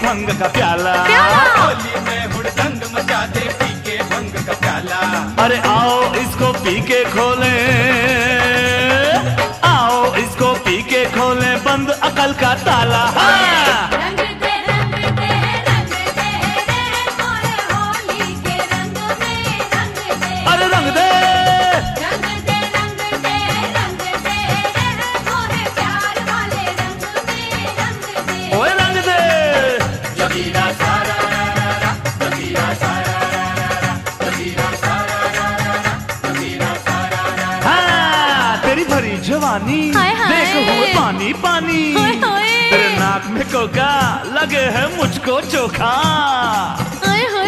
भंग का प्याला। होली में हुड़दंग मचा दे पी के भंग का प्याला। अरे आओ इसको पी के खोले, आओ इसको पी के खोले बंद अकल का ताला। रंग दे रंग दे रंग दे रे मोरे होली के रंग में रंग दे। अरे रंग दे रंग दे रंग दे रंग दे रे मोरे प्यार वाले रंग में रंग दे। ओए रंग दे। जगीरा सारा रा रा, जगीरा सारा रा रा, जगीरा सारा रा रा, जगीरा सारा रा रा। हाँ, तेरी भरी जवानी हाय हाय। देख हुए पानी पानी। हाय हाय। तेरे नाक में कोका लगे है मुझको चोखा। हाय हाय।